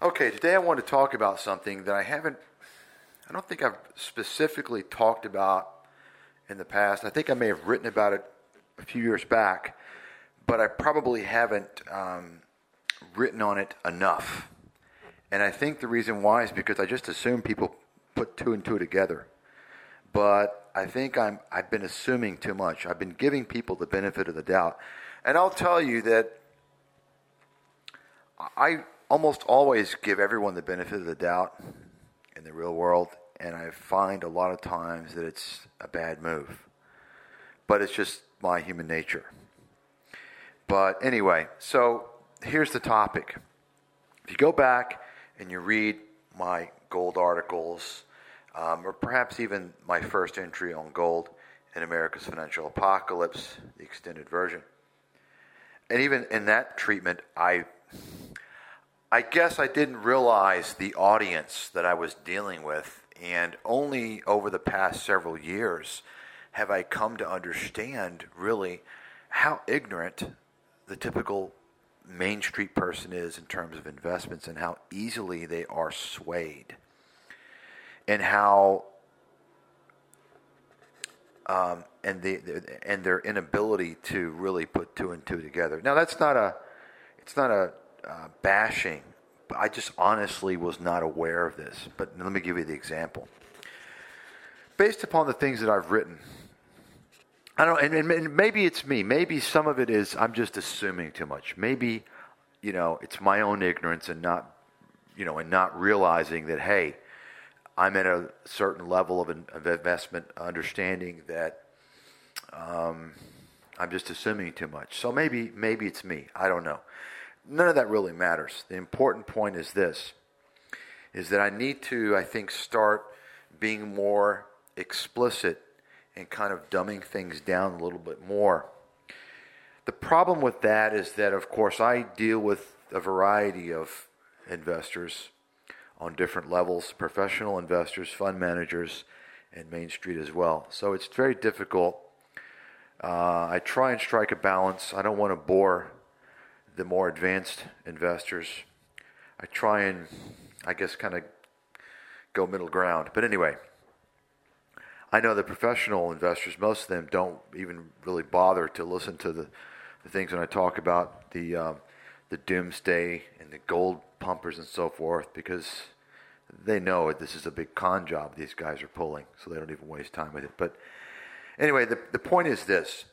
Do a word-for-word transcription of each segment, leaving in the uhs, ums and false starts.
Okay, today I want to talk about something that I haven't, I don't think I've specifically talked about in the past. I think I may have written about it a few years back, but I probably haven't um, written on it enough. And I think the reason why is because I just assume people put two and two together. But I think I'm, I've been assuming too much. I've been giving people the benefit of the doubt. And I'll tell you that I almost always give everyone the benefit of the doubt in the real world, and I find a lot of times that it's a bad move. But it's just my human nature. But anyway, so here's the topic. If you go back and you read my gold articles, um, or perhaps even my first entry on gold in America's Financial Apocalypse, the extended version, and even in that treatment, I... I guess I didn't realize the audience that I was dealing with, and only over the past several years have I come to understand really how ignorant the typical Main Street person is in terms of investments and how easily they are swayed, and how um, and the and their inability to really put two and two together. Now that's not a it's not a Uh, bashing, but I just honestly was not aware of this. But let me give you the example. Based upon the things that I've written, I don't, and, and maybe it's me. Maybe some of it is I'm just assuming too much. Maybe, you know, it's my own ignorance and not, you know, and not realizing that hey, I'm at a certain level of, of investment understanding that um, I'm just assuming too much. So maybe maybe it's me. I don't know. None of that really matters. The important point is this, is that I need to, I think, start being more explicit and kind of dumbing things down a little bit more. The problem with that is that, of course, I deal with a variety of investors on different levels, professional investors, fund managers, and Main Street as well. So it's very difficult. Uh, I try and strike a balance. I don't want to bore the more advanced investors. I try and, I guess, kind of go middle ground. But anyway, I know the professional investors, most of them don't even really bother to listen to the, the things when I talk about the um, the doomsday and the gold pumpers and so forth, because they know this is a big con job these guys are pulling, so they don't even waste time with it. But anyway, the, the point is this.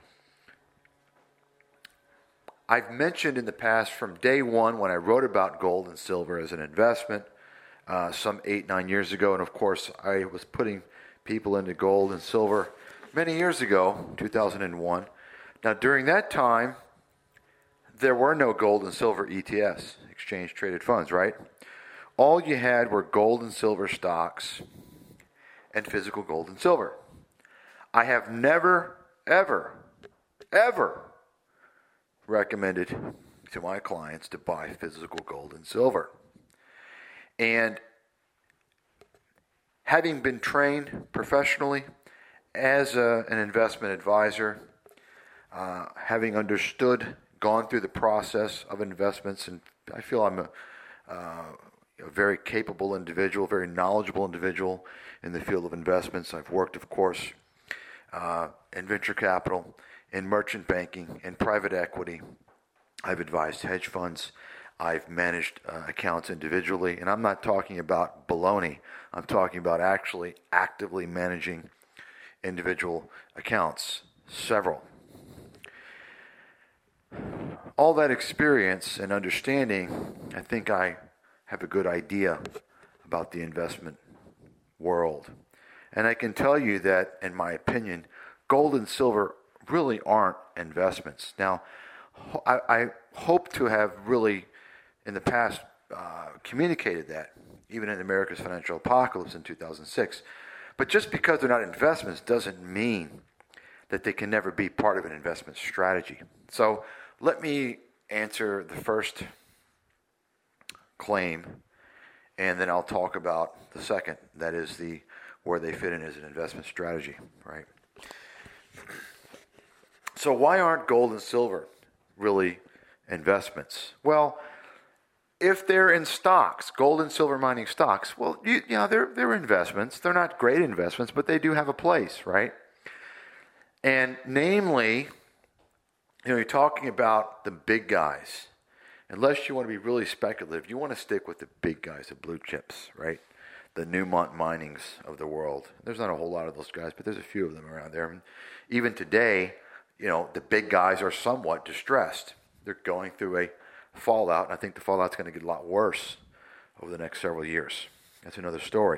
I've mentioned in the past from day one when I wrote about gold and silver as an investment uh, some eight, nine years ago. And of course, I was putting people into gold and silver many years ago, two thousand one. Now, during that time, there were no gold and silver E T Fs, exchange traded funds, right? All you had were gold and silver stocks and physical gold and silver. I have never, ever, ever recommended to my clients to buy physical gold and silver. And having been trained professionally as a, an investment advisor, uh, having understood, gone through the process of investments, and I feel I'm a, uh, a very capable individual, very knowledgeable individual in the field of investments. I've worked, of course, uh, in venture capital, in merchant banking, in private equity. I've advised hedge funds. I've managed uh, accounts individually. And I'm not talking about baloney. I'm talking about actually actively managing individual accounts, several. All that experience and understanding, I think I have a good idea about the investment world. And I can tell you that, in my opinion, gold and silver really aren't investments. Now, I, I hope to have really, in the past, uh, communicated that, even in America's Financial Apocalypse in two thousand six. But just because they're not investments doesn't mean that they can never be part of an investment strategy. So let me answer the first claim, and then I'll talk about the second, that is the where they fit in as an investment strategy, right? So why aren't gold and silver really investments? Well, if they're in stocks, gold and silver mining stocks, well, you, you know, they're, they're investments. They're not great investments, but they do have a place, right? And namely, you know, you're talking about the big guys. Unless you want to be really speculative, you want to stick with the big guys, the blue chips, right? The Newmont Minings of the world. There's not a whole lot of those guys, but there's a few of them around there. And even today, you know, the big guys are somewhat distressed. They're going through a fallout, and I think the fallout's going to get a lot worse over the next several years. That's another story.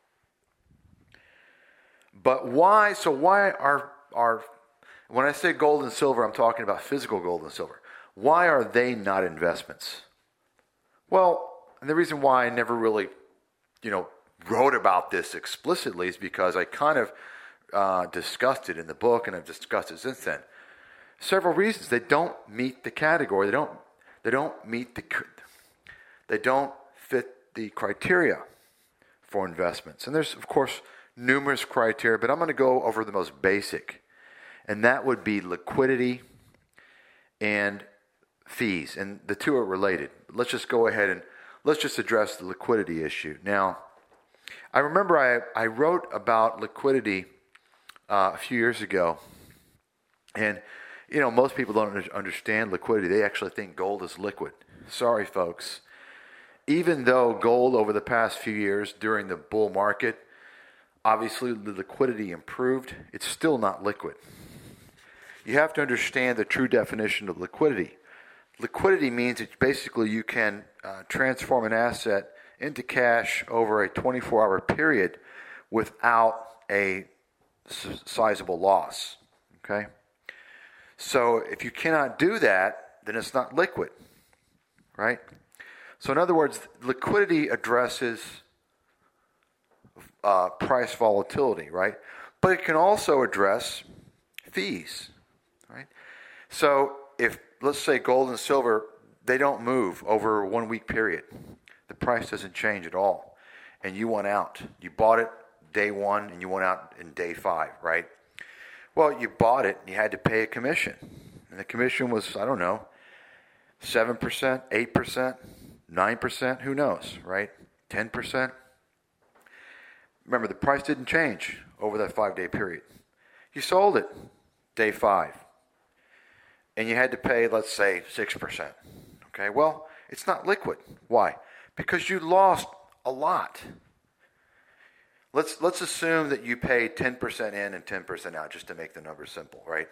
But why, so why are, are, when I say gold and silver, I'm talking about physical gold and silver. Why are they not investments? Well, and the reason why I never really, you know, wrote about this explicitly is because I kind of uh, discussed it in the book, and I've discussed it since then. Several reasons. They don't meet the category. They don't. They don't meet the. They don't fit the criteria for investments. And there's, of course, numerous criteria, but I'm going to go over the most basic, and that would be liquidity and fees, and the two are related. Let's just go ahead and let's just address the liquidity issue. Now, I remember I, I wrote about liquidity uh, a few years ago, and you know, most people don't understand liquidity. They actually think gold is liquid. Sorry, folks. Even though gold over the past few years during the bull market, obviously the liquidity improved, it's still not liquid. You have to understand the true definition of liquidity. Liquidity means that basically you can uh, transform an asset into cash over a twenty-four hour period without a s- sizable loss. Okay? So if you cannot do that, then it's not liquid. Right? So in other words, liquidity addresses uh, price volatility, right? But it can also address fees, right? So if, let's say, gold and silver, they don't move over a one-week period. The price doesn't change at all. And you went out. You bought it day one, and you went out in day five, right? Well, you bought it, and you had to pay a commission. And the commission was, I don't know, seven percent, eight percent, nine percent, who knows, right? ten percent. Remember, the price didn't change over that five-day period. You sold it day five. And you had to pay, let's say, six percent. Okay, well, it's not liquid. Why? Because you lost a lot. Let's let's assume that you paid ten percent in and ten percent out, just to make the numbers simple, right?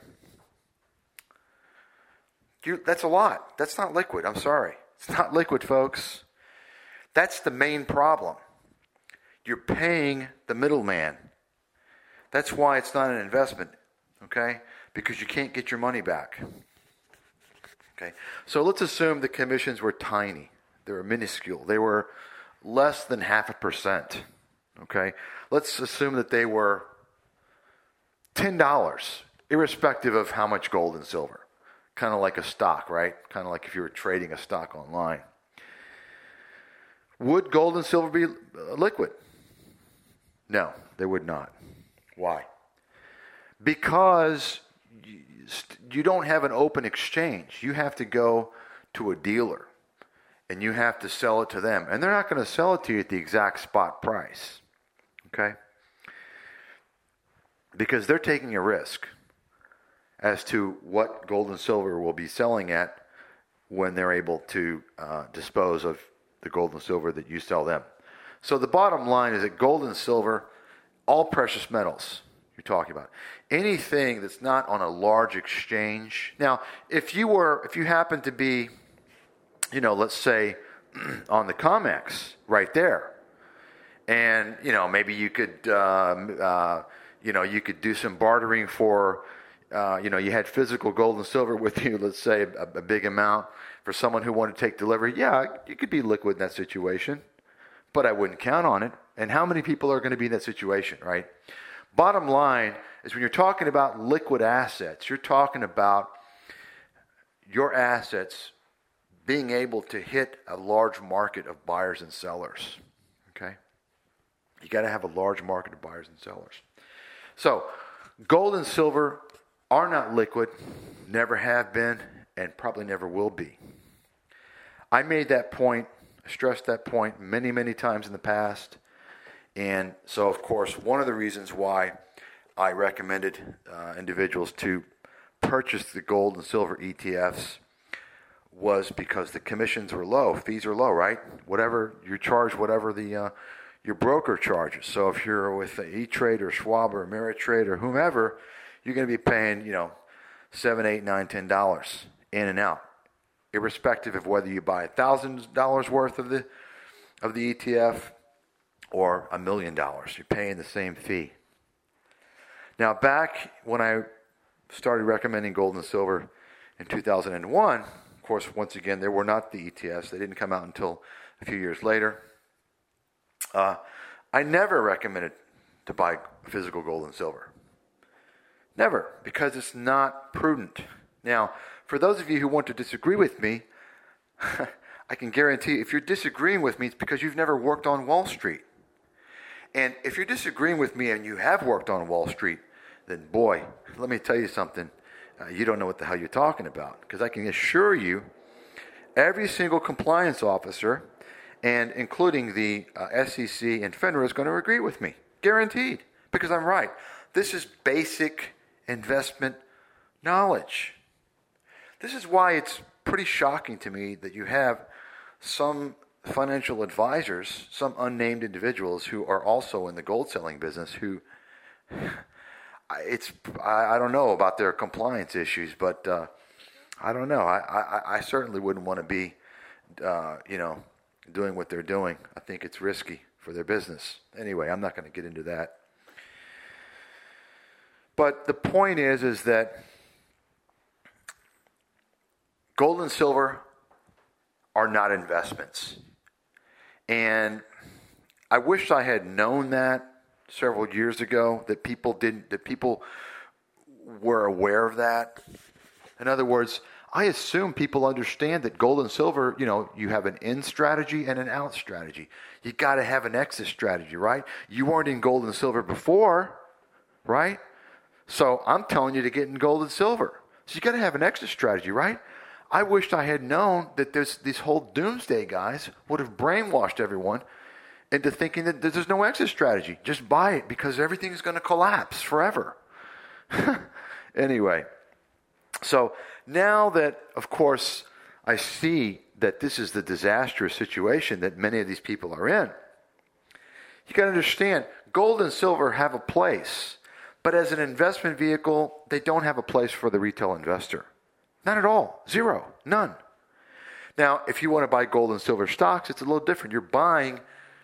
You, that's a lot. That's not liquid. I'm sorry. It's not liquid, folks. That's the main problem. You're paying the middleman. That's why it's not an investment, okay? Because you can't get your money back. Okay, so let's assume the commissions were tiny. They were minuscule. They were less than half a percent. Okay, let's assume that they were ten dollars, irrespective of how much gold and silver. Kind of like a stock, right? Kind of like if you were trading a stock online. Would gold and silver be liquid? No, they would not. Why? Because you don't have an open exchange. You have to go to a dealer, and you have to sell it to them. And they're not going to sell it to you at the exact spot price. Okay? Because they're taking a risk as to what gold and silver will be selling at when they're able to uh, dispose of the gold and silver that you sell them. So the bottom line is that gold and silver, all precious metals you're talking about, anything that's not on a large exchange. Now, if you were, if you happen to be, you know, let's say on the COMEX right there, and you know maybe you could, uh, uh, you know, you could do some bartering for. Uh, you know, you had physical gold and silver with you, let's say a, a big amount for someone who wanted to take delivery. Yeah, you could be liquid in that situation, but I wouldn't count on it. And how many people are going to be in that situation, right? Bottom line is when you're talking about liquid assets, you're talking about your assets being able to hit a large market of buyers and sellers, okay? You got to have a large market of buyers and sellers. So gold and silver are not liquid, never have been, and probably never will be. I made that point, stressed that point many, many times in the past. And so, of course, one of the reasons why I recommended uh, individuals to purchase the gold and silver E T Fs was because the commissions were low. Fees are low, right? Whatever you charge, whatever the uh, your broker charges. So if you're with E-Trade or Schwab or Ameritrade or whomever, you're going to be paying, you know, seven, eight, nine, ten dollars in and out, irrespective of whether you buy a thousand dollars worth of the of the E T F or a million dollars. You're paying the same fee. Now, back when I started recommending gold and silver in two thousand one, of course, once again, there were not the E T Fs. They didn't come out until a few years later. Uh, I never recommended to buy physical gold and silver. Never, because it's not prudent. Now, for those of you who want to disagree with me, I can guarantee if you're disagreeing with me, it's because you've never worked on Wall Street. And if you're disagreeing with me and you have worked on Wall Street, then boy, let me tell you something. Uh, you don't know what the hell you're talking about. Because I can assure you, every single compliance officer, and including the uh, S E C and FINRA, is going to agree with me. Guaranteed. Because I'm right. This is basic investment knowledge. This is why it's pretty shocking to me that you have some financial advisors, some unnamed individuals who are also in the gold selling business who, it's I, I don't know about their compliance issues, but uh, I don't know. I, I, I certainly wouldn't want to be, uh, you know, doing what they're doing. I think it's risky for their business. Anyway, I'm not going to get into that. But the point is, is that gold and silver are not investments. And I wish I had known that several years ago, that people didn't, that people were aware of that. In other words, I assume people understand that gold and silver, you know, you have an in strategy and an out strategy. You got to have an exit strategy, right? You weren't in gold and silver before, right? So I'm telling you to get in gold and silver. So you got to have an exit strategy, right? I wished I had known that this, these whole doomsday guys would have brainwashed everyone into thinking that there's no exit strategy. Just buy it because everything is going to collapse forever. Anyway, so now that, of course, I see that this is the disastrous situation that many of these people are in, you got to understand, gold and silver have a place, but as an investment vehicle, they don't have a place for the retail investor. Not at all. Zero. None. Now, if you want to buy gold and silver stocks, it's a little different. You're buying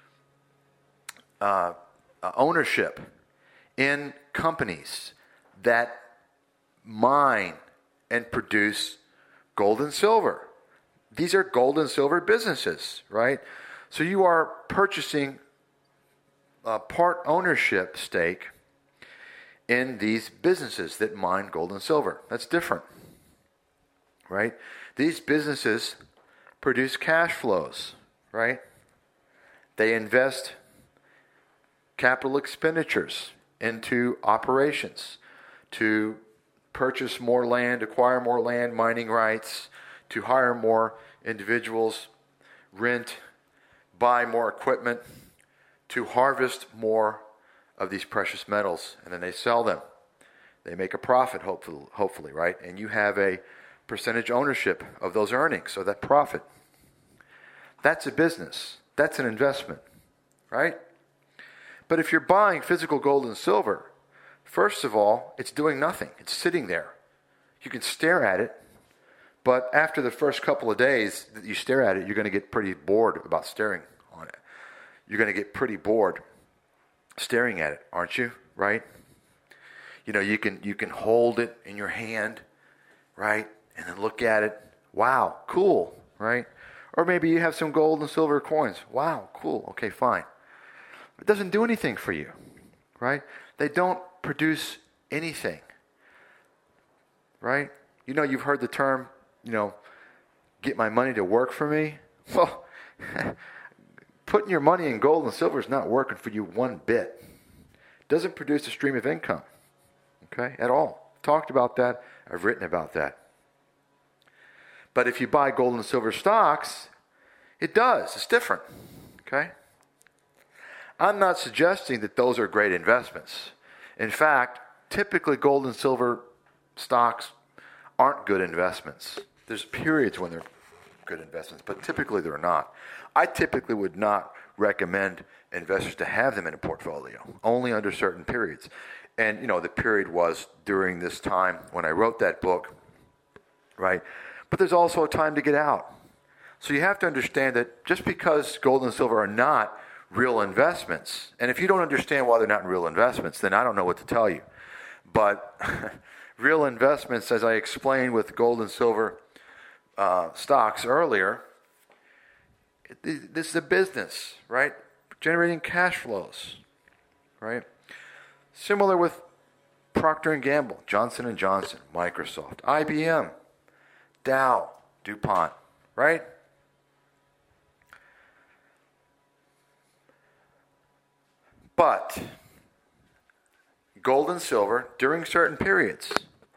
uh, uh, ownership in companies that mine and produce gold and silver. These are gold and silver businesses, right? So you are purchasing a part ownership stake in these businesses that mine gold and silver. That's different, right? These businesses produce cash flows, right? They invest capital expenditures into operations to purchase more land, acquire more land, mining rights, to hire more individuals, rent, buy more equipment, to harvest more of these precious metals, and then they sell them. They make a profit, hopefully, hopefully, right? And you have a percentage ownership of those earnings, so that profit. That's a business. That's an investment, right? But if you're buying physical gold and silver, first of all, it's doing nothing. It's sitting there. You can stare at it, but after the first couple of days that you stare at it, you're going to get pretty bored about staring on it. You're going to get pretty bored staring at it, aren't you? Right? You know, you can you can hold it in your hand, right? And then look at it. Wow, cool, right? Or maybe you have some gold and silver coins. Wow, cool. Okay, fine. It doesn't do anything for you, right? They don't produce anything, right? You know, you've heard the term, you know, get my money to work for me. Well, putting your money in gold and silver is not working for you one bit. It doesn't produce a stream of income, okay, at all. I've talked about that. I've written about that. But if you buy gold and silver stocks, It does. It's different. Okay? I'm not suggesting that those are great investments. In fact, typically gold and silver stocks aren't good investments. There's periods when they're good investments, but typically they're not. I typically would not recommend investors to have them in a portfolio, only under certain periods. And, you know, the period was during this time when I wrote that book, right? But there's also a time to get out. So you have to understand that just because gold and silver are not real investments, and if you don't understand why they're not real investments, then I don't know what to tell you. But real investments, as I explained with gold and silver uh, stocks earlier, it, this is a business, right? Generating cash flows, right? Similar with Procter and Gamble, Johnson and Johnson, Microsoft, I B M, Dow, DuPont, right? But gold and silver, during certain periods,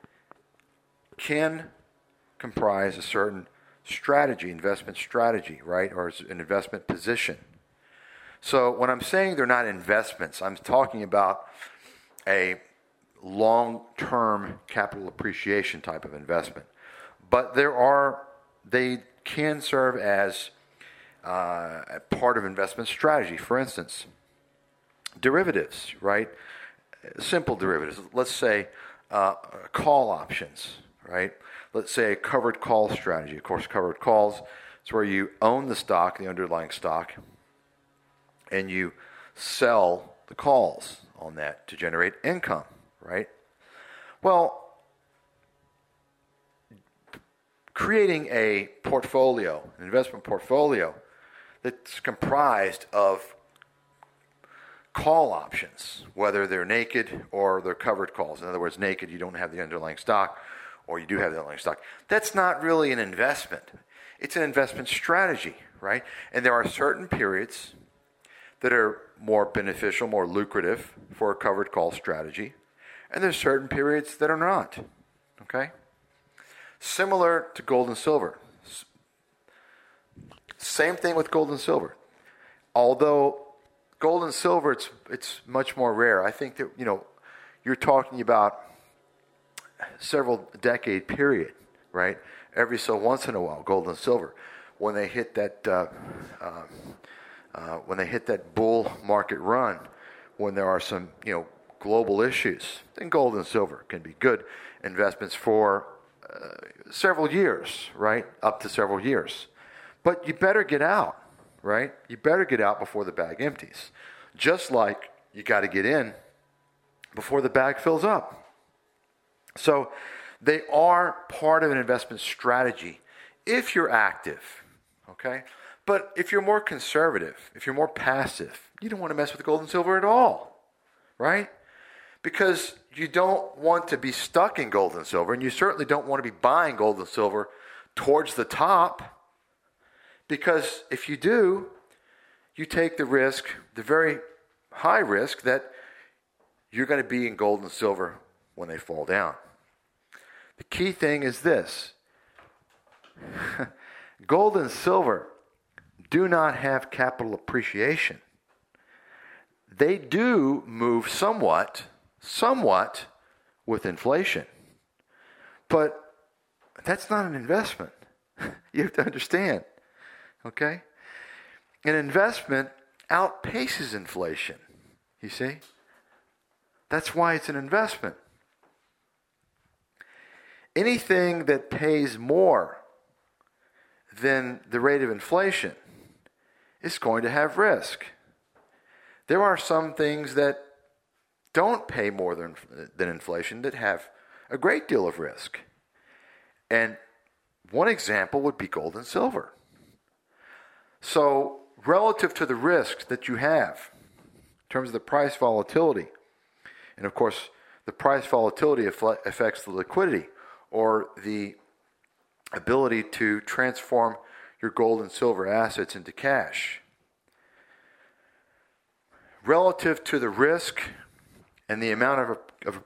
can comprise a certain strategy, investment strategy, right? Or an investment position. So when I'm saying they're not investments, I'm talking about a long-term capital appreciation type of investment. But there are, they can serve as uh, a part of investment strategy. For instance, derivatives, right? Simple derivatives. Let's say uh, call options, right? Let's say a covered call strategy. Of course, covered calls is where you own the stock, the underlying stock, and you sell the calls on that to generate income, right? Well, creating a portfolio, an investment portfolio that's comprised of call options, whether they're naked or they're covered calls. In other words, naked, you don't have the underlying stock, or you do have the underlying stock. That's not really an investment. It's an investment strategy, right? And there are certain periods that are more beneficial, more lucrative for a covered call strategy, and there's certain periods that are not, okay? Similar to gold and silver. Same thing with gold and silver. Although gold and silver, it's it's much more rare. I think that, you know, you're talking about several decade period, right? Every so once in a while, gold and silver, when they hit that uh, uh, uh, when they hit that bull market run, when there are some, you know, global issues, then gold and silver can be good investments for uh, several years, right? Up to several years. But you better get out, right? You better get out before the bag empties. Just like you got to get in before the bag fills up. So they are part of an investment strategy if you're active, okay? But if you're more conservative, if you're more passive, you don't want to mess with gold and silver at all, right? Because you don't want to be stuck in gold and silver, and you certainly don't want to be buying gold and silver towards the top, because if you do, you take the risk, the very high risk, that you're going to be in gold and silver when they fall down. The key thing is this. Gold and silver do not have capital appreciation. They do move somewhat, somewhat with inflation. But that's not an investment. You have to understand. Okay? An investment outpaces inflation. You see? That's why it's an investment. Anything that pays more than the rate of inflation is going to have risk. There are some things that don't pay more than, than inflation that have a great deal of risk. And one example would be gold and silver. So relative to the risks that you have in terms of the price volatility, and of course the price volatility affects the liquidity or the ability to transform your gold and silver assets into cash. Relative to the risk and the amount of, of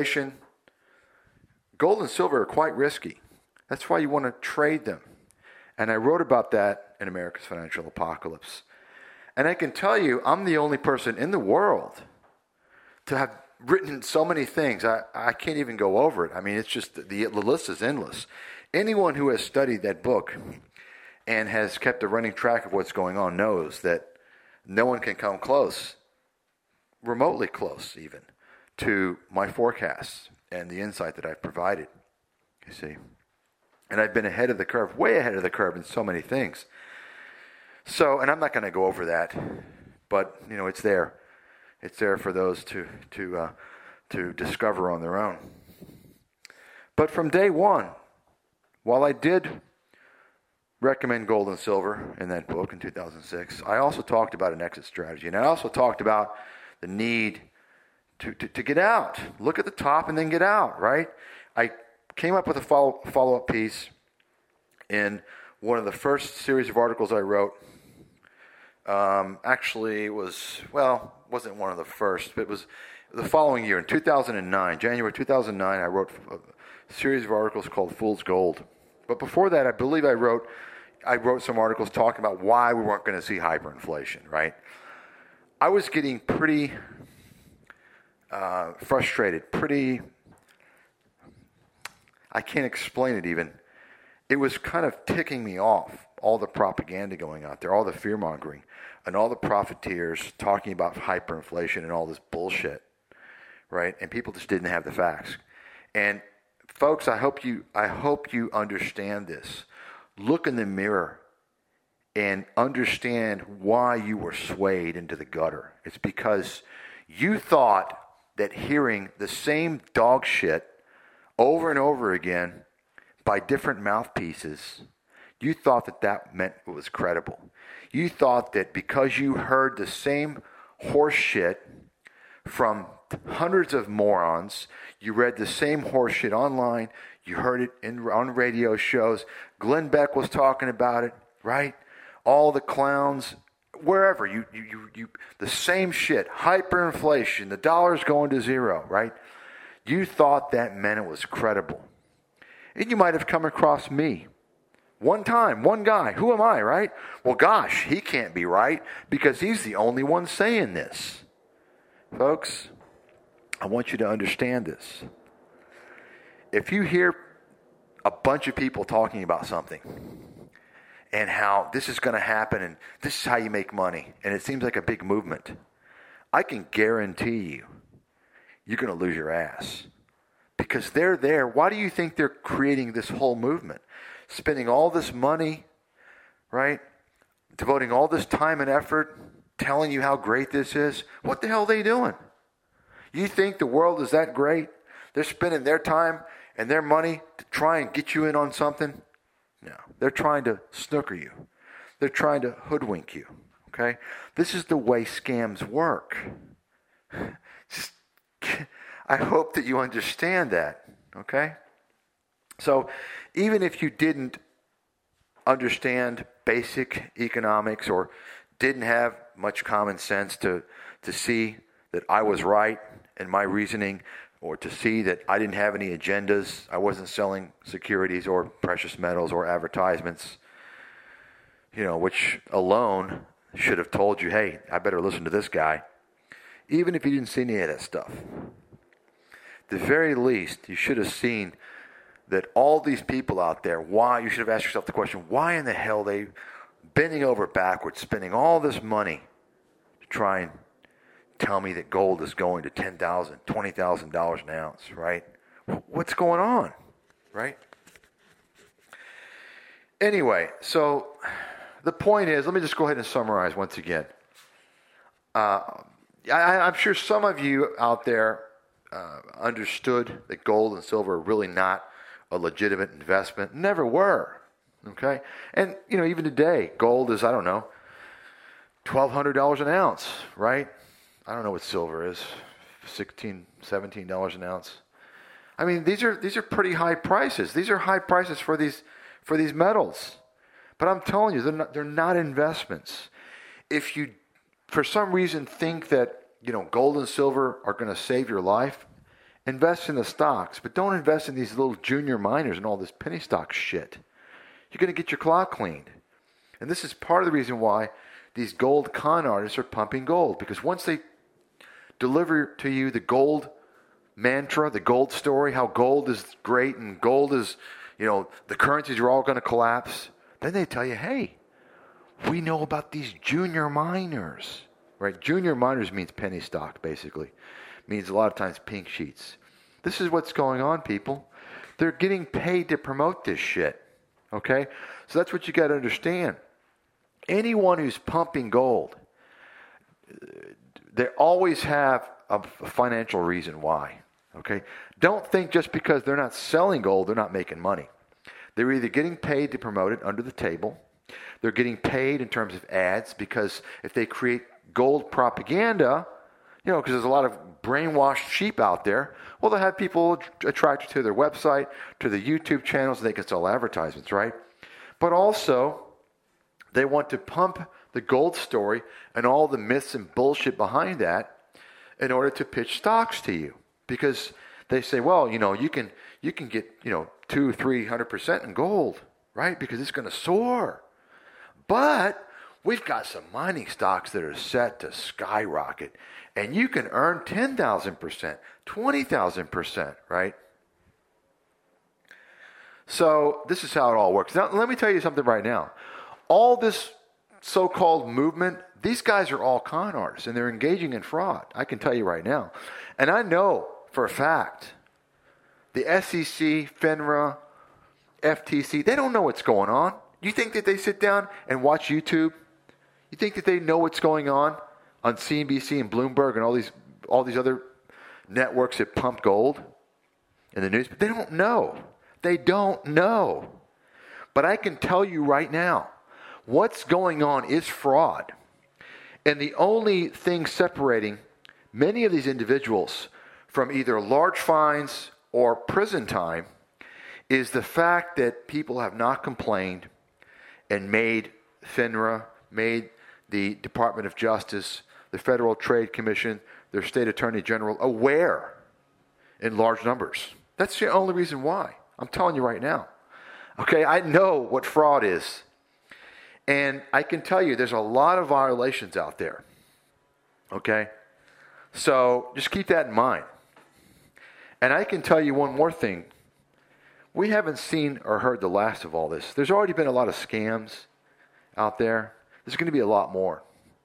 appreciation, gold and silver are quite risky. That's why you want to trade them And I wrote about that in America's Financial Apocalypse. And I can tell you, I'm the only person in the world to have written so many things. I, I can't even go over it. I mean, it's just, the, the list is endless. Anyone who has studied that book and has kept a running track of what's going on knows that no one can come close, remotely close even, to my forecasts and the insight that I've provided, you see. And I've been ahead of the curve, way ahead of the curve in so many things. So, and I'm not going to go over that, but, you know, it's there. It's there for those to to uh, to discover on their own. But from day one, while I did recommend gold and silver in that book in two thousand six, I also talked about an exit strategy. And I also talked about the need to, to, to get out. Look at the top and then get out, right? I came up with a follow, follow-up piece in one of the first series of articles I wrote. Um, actually, it was, well, wasn't one of the first, but it was the following year, in two thousand nine, January two thousand nine, I wrote a series of articles called Fool's Gold. But before that, I believe I wrote I wrote some articles talking about why we weren't going to see hyperinflation, right? I was getting pretty uh, frustrated, pretty, I can't explain it even. It was kind of ticking me off, all the propaganda going out there, all the fear-mongering, and all the profiteers talking about hyperinflation and all this bullshit, right? And people just didn't have the facts. And folks, I hope you I hope you understand this. Look in the mirror and understand why you were swayed into the gutter. It's because you thought that hearing the same dog shit over and over again by different mouthpieces, you thought that that meant it was credible. You thought that because you heard the same horse shit from hundreds of morons, you read the same horse shit online, you heard it in, on radio shows, Glenn Beck was talking about it, right? All the clowns, wherever, you, you, you, you the same shit, hyperinflation, the dollar's going to zero, right? You thought that meant it was credible. And you might have come across me. One time, one guy. Who am I, right? Well, gosh, he can't be right because he's the only one saying this. Folks, I want you to understand this. If you hear a bunch of people talking about something and how this is going to happen and this is how you make money, and it seems like a big movement, I can guarantee you, you're going to lose your ass. Because they're there. Why do you think they're creating this whole movement? Spending all this money, right? Devoting all this time and effort, telling you how great this is. What the hell are they doing? You think the world is that great? They're spending their time and their money to try and get you in on something? No. They're trying to snooker you. They're trying to hoodwink you. Okay? This is the way scams work. Just, I hope that you understand that. Okay? So, even if you didn't understand basic economics or didn't have much common sense to, to see that I was right in my reasoning, or to see that I didn't have any agendas, I wasn't selling securities or precious metals or advertisements, you know, which alone should have told you, hey, I better listen to this guy. Even if you didn't see any of that stuff. At the very least, you should have seen that all these people out there, why, you should have asked yourself the question, why in the hell are they bending over backwards, spending all this money to try and tell me that gold is going to ten thousand dollars, twenty thousand dollars an ounce, right? What's going on, right? Anyway, so the point is, let me just go ahead and summarize once again. Uh, I, I'm sure some of you out there uh, understood that gold and silver are really not a legitimate investment. Never were, okay? And, you know, even today, gold is, I don't know, twelve hundred dollars an ounce, right? I don't know what silver is, sixteen dollars, seventeen dollars an ounce. I mean, these are these are pretty high prices. These are high prices for these for these metals. But I'm telling you, they're not, they're not investments. If you, for some reason, think that, you know, gold and silver are going to save your life, invest in the stocks. But don't invest in these little junior miners and all this penny stock shit. You're going to get your clock cleaned. And this is part of the reason why these gold con artists are pumping gold. Because once they deliver to you the gold mantra, the gold story, how gold is great and gold is, you know, the currencies are all going to collapse, then they tell you, hey, we know about these junior miners. Right? Junior miners means penny stock, basically. Means a lot of times pink sheets. This is what's going on, people. They're getting paid to promote this shit. Okay? So that's what you got to understand. Anyone who's pumping gold, they always have a financial reason why. Okay? Don't think just because they're not selling gold, they're not making money. They're either getting paid to promote it under the table. They're getting paid in terms of ads, because if they create gold propaganda, you know, because there's a lot of brainwashed sheep out there, well, they'll have people attracted to their website, to the YouTube channels, and they can sell advertisements, right? But also, they want to pump the gold story and all the myths and bullshit behind that in order to pitch stocks to you. Because they say, well, you know, you can you can get, you know, two, three hundred percent in gold, right? Because it's going to soar. But we've got some mining stocks that are set to skyrocket, and you can earn ten thousand percent, twenty thousand percent, right? So this is how it all works. Now, let me tell you something right now. All this so-called movement, these guys are all con artists, and they're engaging in fraud. I can tell you right now. And I know for a fact, the S E C, FINRA, F T C, they don't know what's going on. You think that they sit down and watch YouTube? You think that they know what's going on on C N B C and Bloomberg and all these all these other networks that pump gold in the news? But they don't know. They don't know. But I can tell you right now, what's going on is fraud. And the only thing separating many of these individuals from either large fines or prison time is the fact that people have not complained and made FINRA, made the Department of Justice, the Federal Trade Commission, their state attorney general aware in large numbers. That's the only reason why. I'm telling you right now. Okay, I know what fraud is. And I can tell you there's a lot of violations out there. Okay? So just keep that in mind. And I can tell you one more thing. We haven't seen or heard the last of all this. There's already been a lot of scams out there. There's going to be a lot more.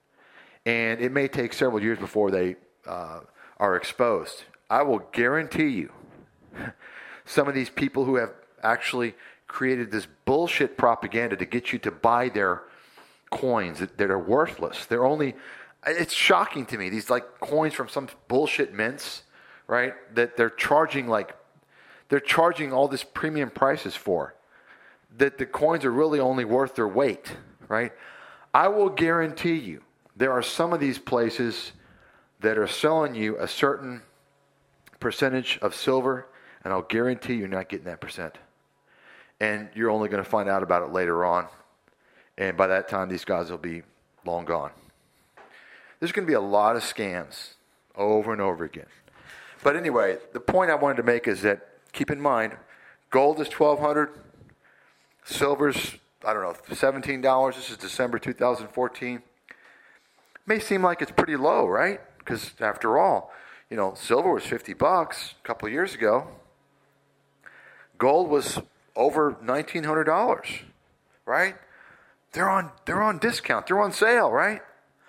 And it may take several years before they uh, are exposed. I will guarantee you, some of these people who have actually created this bullshit propaganda to get you to buy their coins that, that are worthless. They're only, it's shocking to me, these like coins from some bullshit mints, right, that they're charging like, they're charging all this premium prices for, that the coins are really only worth their weight, right? I will guarantee you there are some of these places that are selling you a certain percentage of silver, and I'll guarantee you're not getting that percent. And you're only going to find out about it later on. And by that time, these guys will be long gone. There's going to be a lot of scams over and over again. But anyway, the point I wanted to make is that keep in mind, gold is twelve hundred dollars, silver's, I don't know, seventeen dollars. This is December two thousand fourteen. May seem like it's pretty low, right? Because after all, you know, silver was fifty bucks a couple of years ago. Gold was over nineteen hundred dollars, right? They're on they're on discount. They're on sale, right?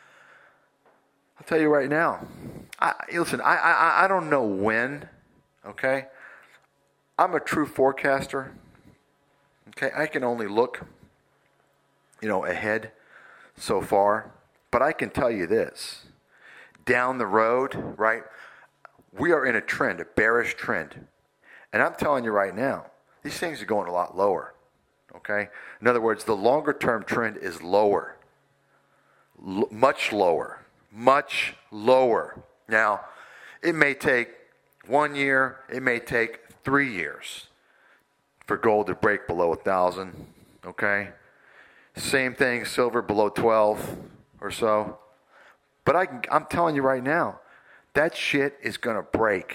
I'll tell you right now. I, listen, I, I I don't know when, okay? I'm a true forecaster. Okay, I can only look, you know, ahead so far. But I can tell you this. Down the road, right, we are in a trend, a bearish trend. And I'm telling you right now, these things are going a lot lower. Okay? In other words, the longer term trend is lower. L- much lower. Much lower. Now, it may take one year, it may take three years for gold to break below a thousand. Okay? Same thing, silver below twelve or so. But I can, I'm telling you right now, that shit is going to break.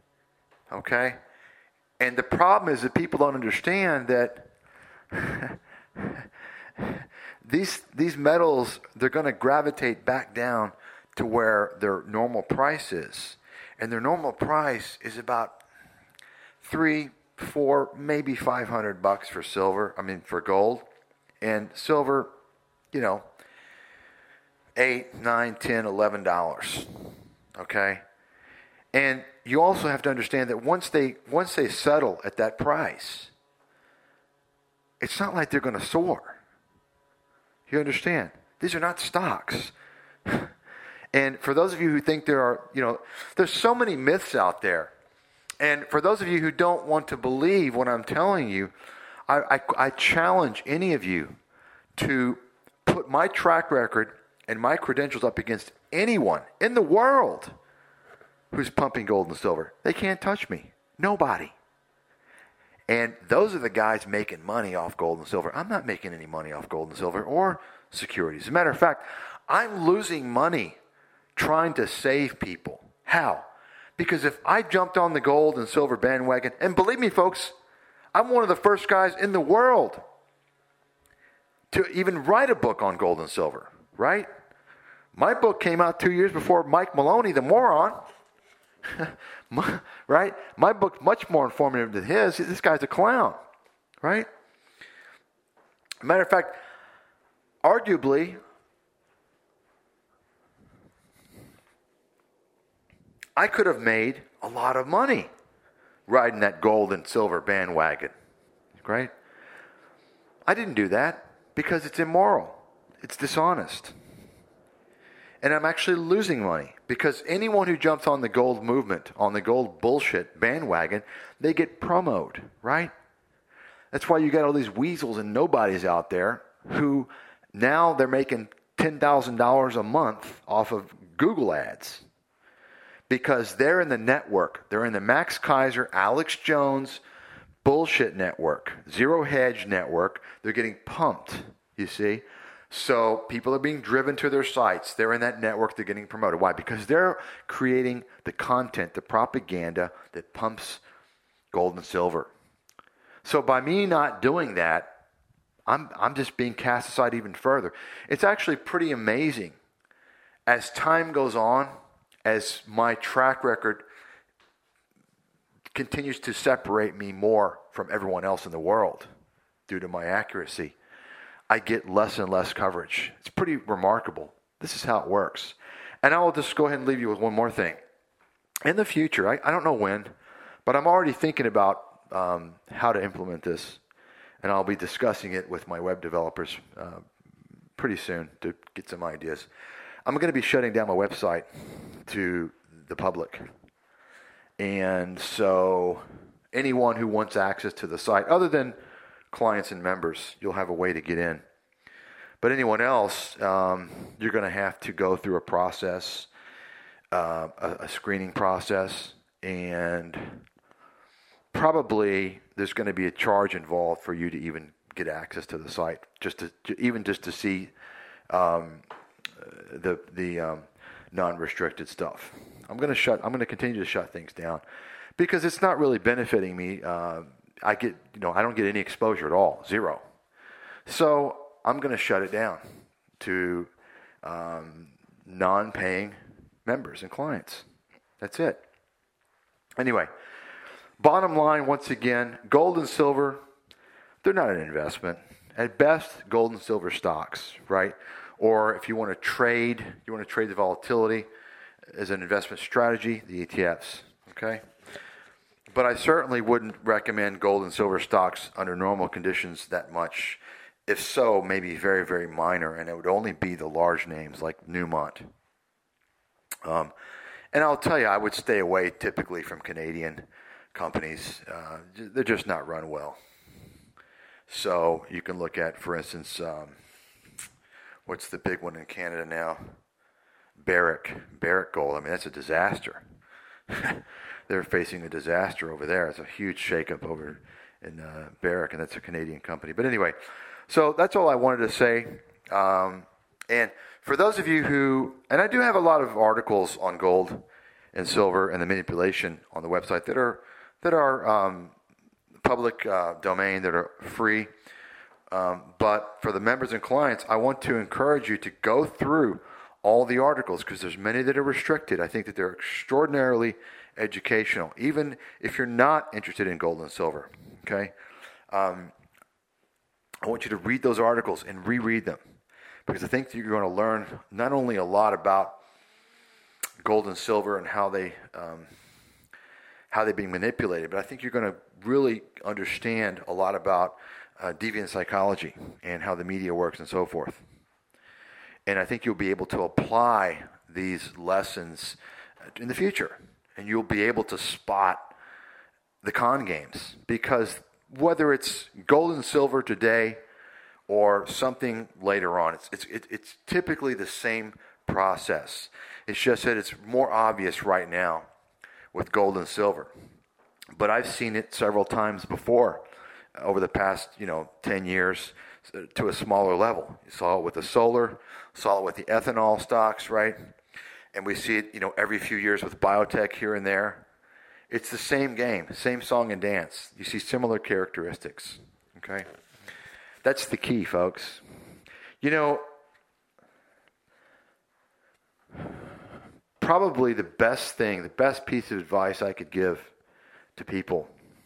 Okay? And the problem is that people don't understand that these these metals, they're going to gravitate back down to where their normal price is. And their normal price is about three, four, maybe five hundred bucks for silver. I mean, for gold. And silver, you know, eight, nine, ten, eleven dollars. Okay? And you also have to understand that once they once they settle at that price, it's not like they're going to soar. You understand? These are not stocks. And for those of you who think there are, you know, there's so many myths out there. And for those of you who don't want to believe what I'm telling you, I, I, I challenge any of you to put my track record and my credentials up against anyone in the world who's pumping gold and silver. They can't touch me. Nobody. And those are the guys making money off gold and silver. I'm not making any money off gold and silver or securities. As a matter of fact, I'm losing money trying to save people. How? Because if I jumped on the gold and silver bandwagon, and believe me, folks, I'm one of the first guys in the world to even write a book on gold and silver, right? My book came out two years before Mike Maloney, the moron. My, right? My book's much more informative than his. This guy's a clown, right? Matter of fact, arguably, I could have made a lot of money riding that gold and silver bandwagon, right? I didn't do that because it's immoral. It's dishonest. And I'm actually losing money because anyone who jumps on the gold movement, on the gold bullshit bandwagon, they get promoted, right? That's why you got all these weasels and nobodies out there who now they're making ten thousand dollars a month off of Google ads because they're in the network. They're in the Max Kaiser, Alex Jones bullshit network, Zero Hedge network. They're getting pumped, you see? So people are being driven to their sites. They're in that network. They're getting promoted. Why? Because they're creating the content, the propaganda that pumps gold and silver. So by me not doing that, I'm I'm just being cast aside even further. It's actually pretty amazing. As time goes on, as my track record continues to separate me more from everyone else in the world due to my accuracy, I get less and less coverage. It's pretty remarkable. This is how it works. And I will just go ahead and leave you with one more thing. In the future, I, I don't know when, but I'm already thinking about um, how to implement this. And I'll be discussing it with my web developers uh, pretty soon to get some ideas. I'm going to be shutting down my website to the public. And so anyone who wants access to the site, other than clients and members, you'll have a way to get in. But anyone else, um, you're going to have to go through a process, uh, a, a screening process, and probably there's going to be a charge involved for you to even get access to the site, just to, to even just to see um, the the um, non-restricted stuff. I'm going to shut. I'm going to continue to shut things down because it's not really benefiting me. Uh, I get, you know, I don't get any exposure at all, zero. So I'm going to shut it down to um, non-paying members and clients. That's it. Anyway, bottom line, once again, gold and silver, they're not an investment. At best, gold and silver stocks, right? Or if you want to trade, you want to trade the volatility as an investment strategy, the E T Fs, okay? But I certainly wouldn't recommend gold and silver stocks under normal conditions that much. If so, maybe very, very minor, and it would only be the large names like Newmont. Um, and I'll tell you, I would stay away typically from Canadian companies. Uh, they're just not run well. So you can look at, for instance, um, what's the big one in Canada now? Barrick. Barrick Gold. I mean, that's a disaster. They're facing a disaster over there. It's a huge shakeup over in uh, Barrick, and that's a Canadian company. But anyway, so that's all I wanted to say. Um, and for those of you who, and I do have a lot of articles on gold and silver and the manipulation on the website that are that are um, public uh, domain, that are free. Um, but for the members and clients, I want to encourage you to go through all the articles because there's many that are restricted. I think that they're extraordinarily educational, even if you're not interested in gold and silver. Okay, um, I want you to read those articles and reread them because I think that you're going to learn not only a lot about gold and silver and how they um, how they're being manipulated, but I think you're going to really understand a lot about uh, deviant psychology and how the media works and so forth. And I think you'll be able to apply these lessons in the future, and you'll be able to spot the con games, because whether it's gold and silver today or something later on, it's it's it's typically the same process. It's just that it's more obvious right now with gold and silver, but I've seen it several times before over the past, you know, ten years to a smaller level. You saw it with the solar, saw it with the ethanol stocks, right? And we see it, you know, every few years with biotech here and there. It's the same game, same song and dance. You see similar characteristics, okay? That's the key, folks. You know, probably the best thing, the best piece of advice I could give to people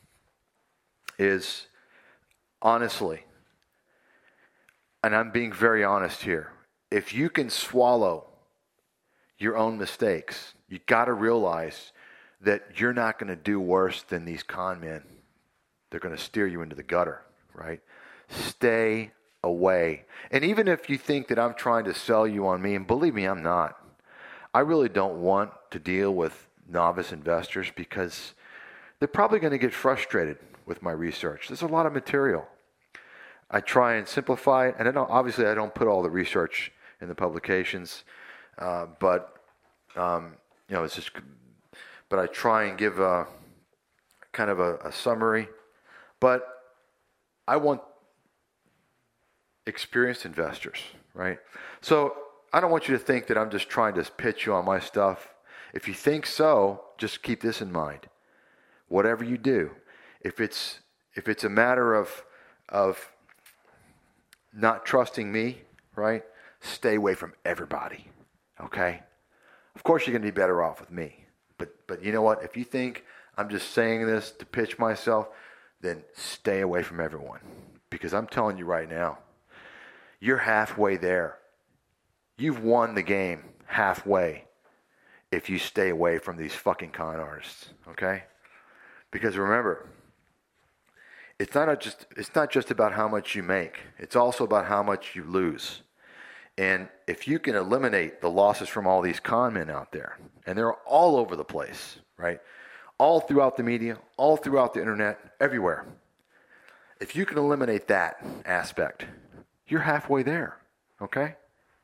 is, honestly, and I'm being very honest here, if you can swallow your own mistakes, you got to realize that you're not going to do worse than these con men. They're going to steer you into the gutter, right? Stay away. And even if you think that I'm trying to sell you on me, and believe me, I'm not. I really don't want to deal with novice investors because they're probably going to get frustrated with my research. There's a lot of material. I try and simplify it, and I don't, obviously I don't put all the research in the publications, uh, but um, you know, it's just. But I try and give a kind of a, a summary. But I want experienced investors, right? So I don't want you to think that I'm just trying to pitch you on my stuff. If you think so, just keep this in mind. Whatever you do, if it's if it's a matter of of not trusting me, right? Stay away from everybody. Okay? Of course, you're going to be better off with me. But but you know what? If you think I'm just saying this to pitch myself, then stay away from everyone. Because I'm telling you right now, you're halfway there. You've won the game halfway if you stay away from these fucking con artists. Okay? Because remember, it's not just it's not just about how much you make. It's also about how much you lose. And if you can eliminate the losses from all these con men out there, and they're all over the place, right? All throughout the media, all throughout the internet, everywhere. If you can eliminate that aspect, you're halfway there, okay?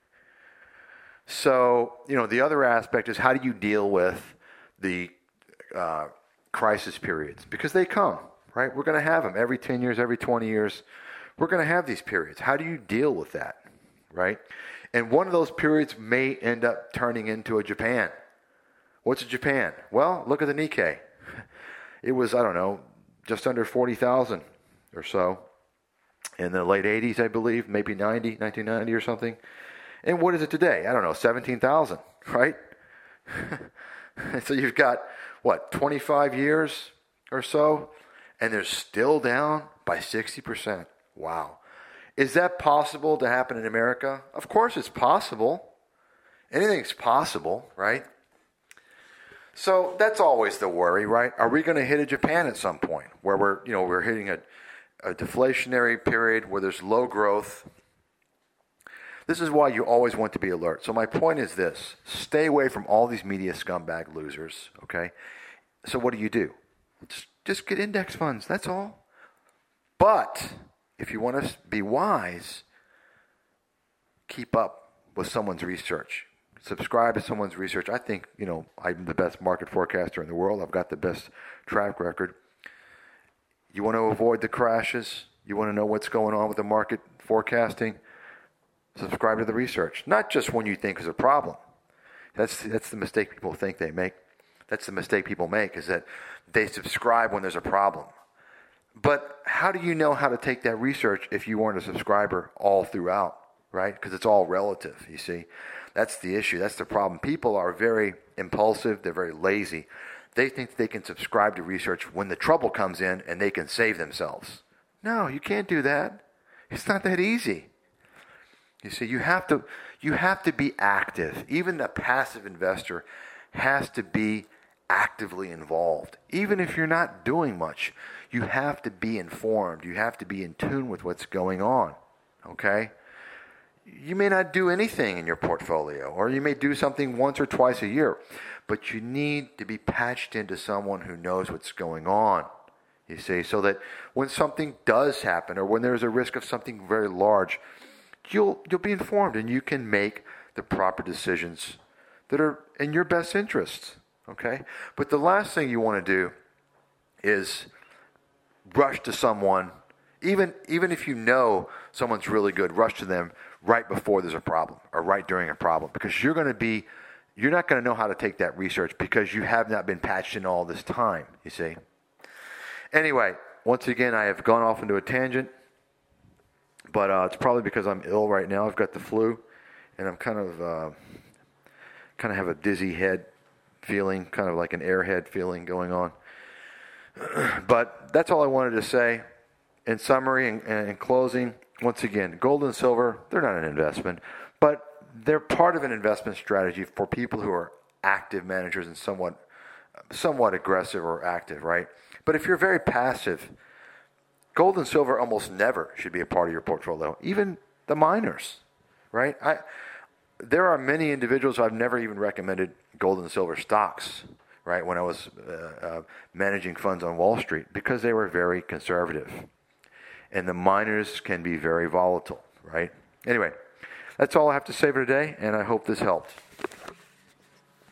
So, you know, the other aspect is how do you deal with the uh, crisis periods? Because they come, right? We're going to have them every ten years, every twenty years. We're going to have these periods. How do you deal with that? Right? And one of those periods may end up turning into a Japan. What's a Japan? Well, look at the Nikkei. It was, I don't know, just under forty thousand or so in the late eighties, I believe, maybe ninety, nineteen ninety or something. And what is it today? I don't know, seventeen thousand, right? So you've got, what, twenty-five years or so, and they're still down by sixty percent. Wow. Is that possible to happen in America? Of course it's possible. Anything's possible, right? So that's always the worry, right? Are we going to hit a Japan at some point where we're, you know, we're hitting a, a deflationary period where there's low growth? This is why you always want to be alert. So my point is this. Stay away from all these media scumbag losers, okay? So what do you do? Just, just get index funds, that's all. But if you want to be wise, keep up with someone's research. Subscribe to someone's research. I think, you know, I'm the best market forecaster in the world. I've got the best track record. You want to avoid the crashes? You want to know what's going on with the market forecasting? Subscribe to the research. Not just when you think there's a problem. That's that's the mistake people think they make. That's the mistake people make, is that they subscribe when there's a problem. But how do you know how to take that research if you weren't a subscriber all throughout, right? Because it's all relative, you see. That's the issue. That's the problem. People are very impulsive. They're very lazy. They think they can subscribe to research when the trouble comes in and they can save themselves. No, you can't do that. It's not that easy. You see, you have to you have to be active. Even a passive investor has to be actively involved. Even if you're not doing much, you have to be informed. You have to be in tune with what's going on. Okay? You may not do anything in your portfolio, or you may do something once or twice a year, but you need to be patched into someone who knows what's going on. You see, so that when something does happen, or when there's a risk of something very large, you'll you'll be informed and you can make the proper decisions that are in your best interests. Okay? But the last thing you want to do is rush to someone, even even if you know someone's really good, rush to them right before there's a problem or right during a problem, because you're going to be you're not going to know how to take that research because you have not been patched in all this time, you see. Anyway, once again, I have gone off into a tangent, but uh, it's probably because I'm ill right now. I've got the flu, and I'm kind of uh, kind of have a dizzy head feeling, kind of like an airhead feeling going on. But that's all I wanted to say. In summary and in, in closing, once again, gold and silver, they're not an investment, but they're part of an investment strategy for people who are active managers and somewhat somewhat aggressive or active, right? But if you're very passive, gold and silver almost never should be a part of your portfolio, even the miners, right? I there are many individuals who I've never even recommended gold and silver stocks, right, when I was uh, uh, managing funds on Wall Street, because they were very conservative. And the miners can be very volatile, right? Anyway, that's all I have to say for today, and I hope this helped.